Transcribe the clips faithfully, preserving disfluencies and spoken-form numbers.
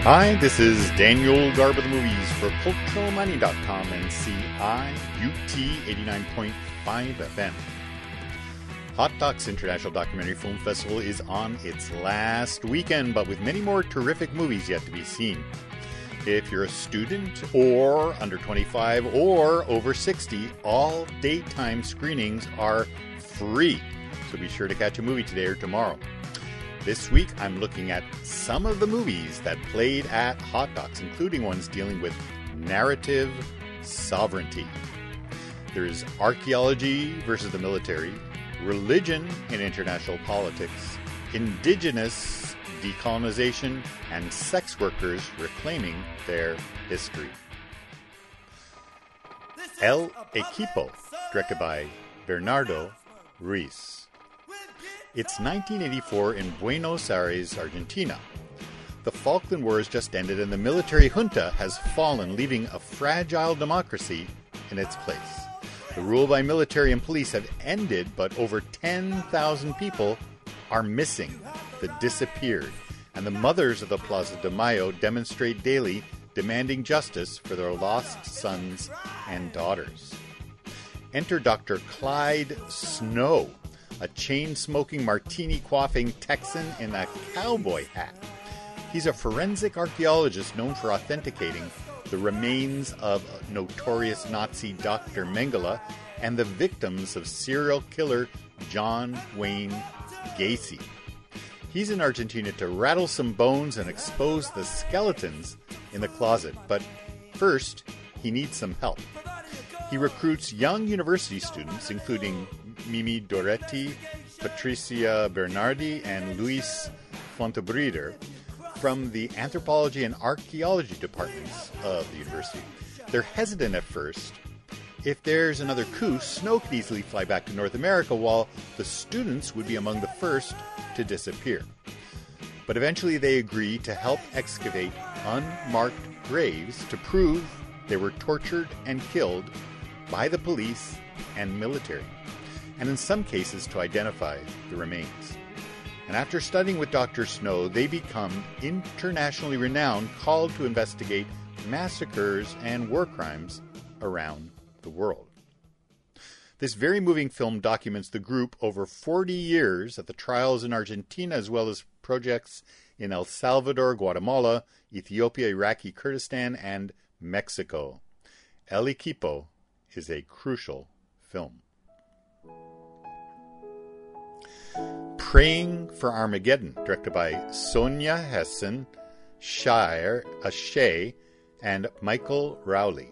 Hi, this is Daniel Garb of the Movies for Cultural Money dot com and C I U T eighty-nine point five F M. Hot Docs International Documentary Film Festival is on its last weekend, but with many more terrific movies yet to be seen. If you're a student or under twenty-five or over sixty, all daytime screenings are free. So be sure to catch a movie today or tomorrow. This week, I'm looking at some of the movies that played at Hot Docs, including ones dealing with narrative sovereignty. There's archaeology versus the military, religion in international politics, indigenous decolonization, and sex workers reclaiming their history. El Equipo, directed by Bernardo Ruiz. It's nineteen eighty-four in Buenos Aires, Argentina. The Falkland War has just ended and the military junta has fallen, leaving a fragile democracy in its place. The rule by military and police have ended, but over ten thousand people are missing, that disappeared, and the mothers of the Plaza de Mayo demonstrate daily, demanding justice for their lost sons and daughters. Enter Doctor Clyde Snow, a chain-smoking, martini-quaffing Texan in a cowboy hat. He's a forensic archaeologist known for authenticating the remains of notorious Nazi Doctor Mengele and the victims of serial killer John Wayne Gacy. He's in Argentina to rattle some bones and expose the skeletons in the closet, but first, he needs some help. He recruits young university students, including Mimi Doretti, Patricia Bernardi, and Luis Fontebrider, from the anthropology and archaeology departments of the university. They're hesitant at first. If there's another coup, Snow could easily fly back to North America, while the students would be among the first to disappear. But eventually they agree to help excavate unmarked graves to prove they were tortured and killed by the police and military, and in some cases to identify the remains. And after studying with Doctor Snow, they become internationally renowned, called to investigate massacres and war crimes around the world. This very moving film documents the group over forty years at the trials in Argentina, as well as projects in El Salvador, Guatemala, Ethiopia, Iraqi Kurdistan, and Mexico. El Equipo is a crucial film. Praying for Armageddon, directed by Sonia Hessen, Shire, Ashay, and Michael Rowley.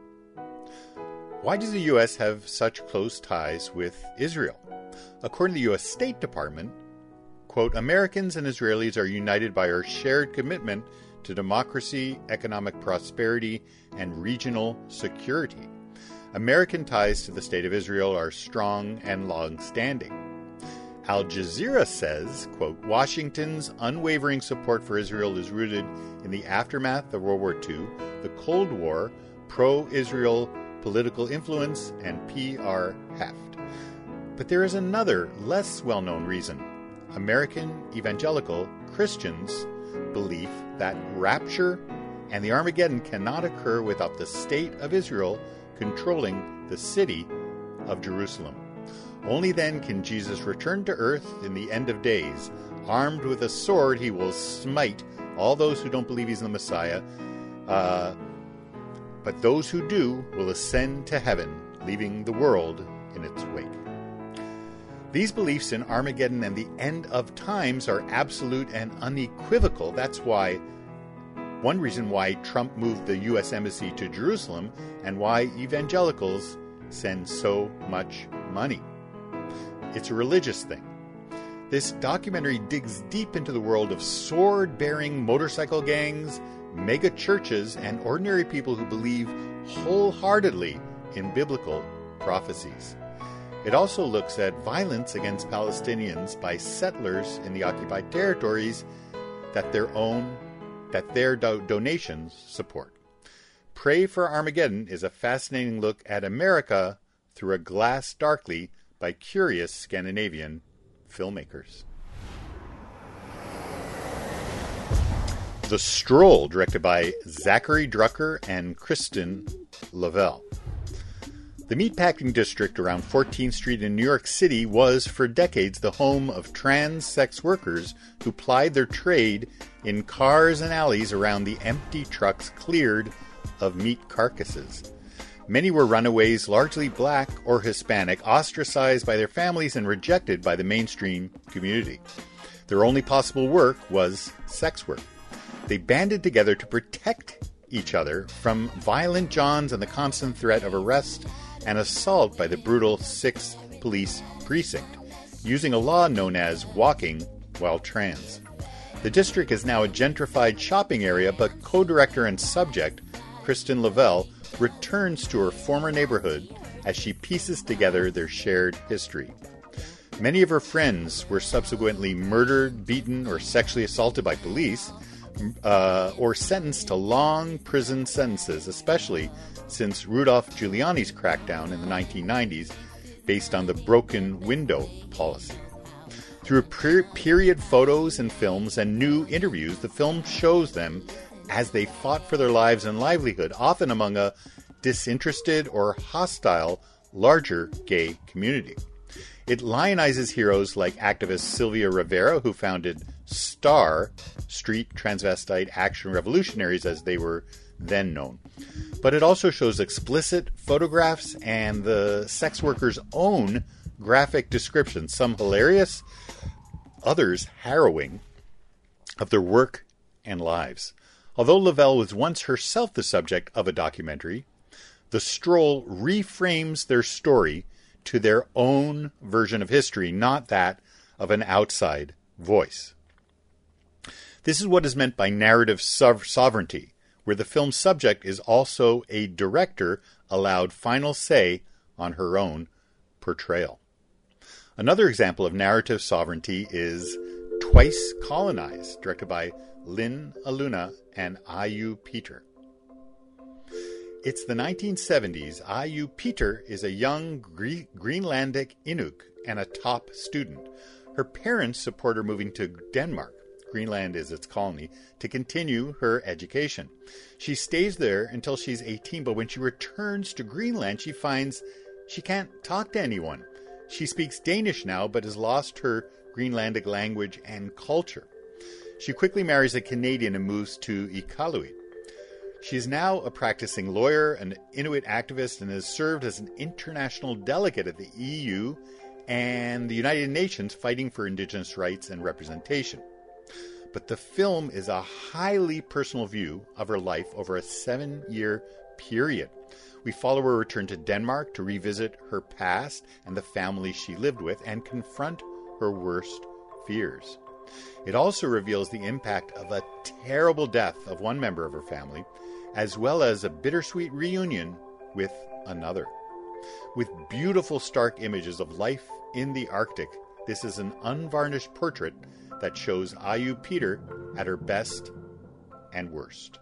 Why does the U S have such close ties with Israel? According to the U S State Department, quote, Americans and Israelis are united by our shared commitment to democracy, economic prosperity, and regional security. American ties to the State of Israel are strong and long-standing. Al Jazeera says, quote, Washington's unwavering support for Israel is rooted in the aftermath of World War Two, the Cold War, pro-Israel political influence, and P R heft. But there is another, less well-known reason. American evangelical Christians' belief that rapture and the Armageddon cannot occur without the State of Israel controlling the city of Jerusalem. Only then can Jesus return to earth in the end of days. Armed with a sword, he will smite all those who don't believe he's the Messiah. Uh, but those who do will ascend to heaven, leaving the world in its wake. These beliefs in Armageddon and the end of times are absolute and unequivocal. That's why one reason why Trump moved the U S Embassy to Jerusalem and why evangelicals send so much money. It's a religious thing. This documentary digs deep into the world of sword-bearing motorcycle gangs, mega churches, and ordinary people who believe wholeheartedly in biblical prophecies. It also looks at violence against Palestinians by settlers in the occupied territories that their own that their do- donations support. Pray for Armageddon is a fascinating look at America through a glass darkly by curious Scandinavian filmmakers. The Stroll, directed by Zachary Drucker and Kristen Lavelle. The meatpacking district around fourteenth Street in New York City was, for decades, the home of trans sex workers who plied their trade in cars and alleys around the empty trucks cleared of meat carcasses. Many were runaways, largely black or Hispanic, ostracized by their families and rejected by the mainstream community. Their only possible work was sex work. They banded together to protect each other from violent Johns and the constant threat of arrest and assault by the brutal sixth Police Precinct, using a law known as walking while trans. The district is now a gentrified shopping area, but co-director and subject, Kristen Lavelle, returns to her former neighborhood as she pieces together their shared history. Many of her friends were subsequently murdered, beaten, or sexually assaulted by police, uh, or sentenced to long prison sentences, especially since Rudolph Giuliani's crackdown in the nineteen nineties based on the broken window policy. Through per- period photos and films and new interviews, the film shows them as they fought for their lives and livelihood, often among a disinterested or hostile larger gay community. It lionizes heroes like activist Sylvia Rivera, who founded STAR, Street Transvestite Action Revolutionaries, as they were then known. But it also shows explicit photographs and the sex workers' own graphic descriptions, some hilarious, others harrowing, of their work and lives. Although Lavelle was once herself the subject of a documentary, The Stroll reframes their story to their own version of history, not that of an outside voice. This is what is meant by narrative sov- sovereignty, where the film's subject is also a director allowed final say on her own portrayal. Another example of narrative sovereignty is Twice Colonized, directed by Lynn Aluna and Ayu Peter. It's the nineteen seventies. Ayu Peter is a young Gre- Greenlandic Inuk and a top student. Her parents support her moving to Denmark, Greenland is its colony, to continue her education. She stays there until she's eighteen, but when she returns to Greenland, she finds she can't talk to anyone. She speaks Danish now, but has lost her Greenlandic language and culture. She quickly marries a Canadian and moves to Iqaluit. She is now a practicing lawyer, an Inuit activist, and has served as an international delegate at the E U and the United Nations fighting for Indigenous rights and representation. But the film is a highly personal view of her life over a seven-year period. We follow her return to Denmark to revisit her past and the family she lived with and confront her worst fears. It also reveals the impact of a terrible death of one member of her family, as well as a bittersweet reunion with another. With beautiful stark images of life in the Arctic, this is an unvarnished portrait that shows Ayu Peter at her best and worst.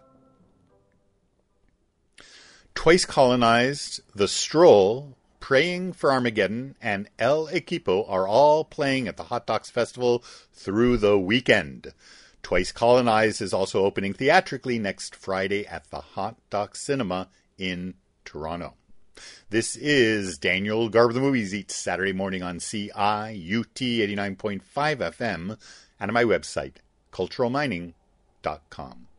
Twice Colonized, The Stroll, Praying for Armageddon, and El Equipo are all playing at the Hot Docs Festival through the weekend. Twice Colonized is also opening theatrically next Friday at the Hot Docs Cinema in Toronto. This is Daniel Garber the Movies Eats Saturday morning on C I U T eighty-nine point five F M and on my website, cultural mining dot com.